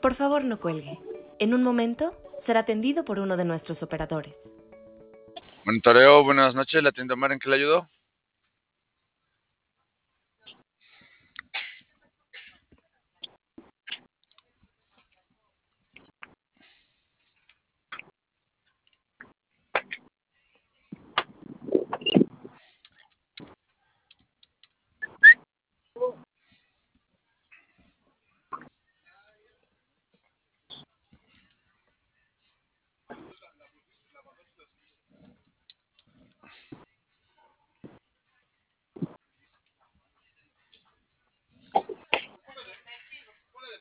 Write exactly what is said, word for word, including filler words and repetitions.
Por favor, no cuelgue. En un momento será atendido por uno de nuestros operadores. Monitoreo, buenas noches, ¿la atiende Omar? ¿En qué le ayudó?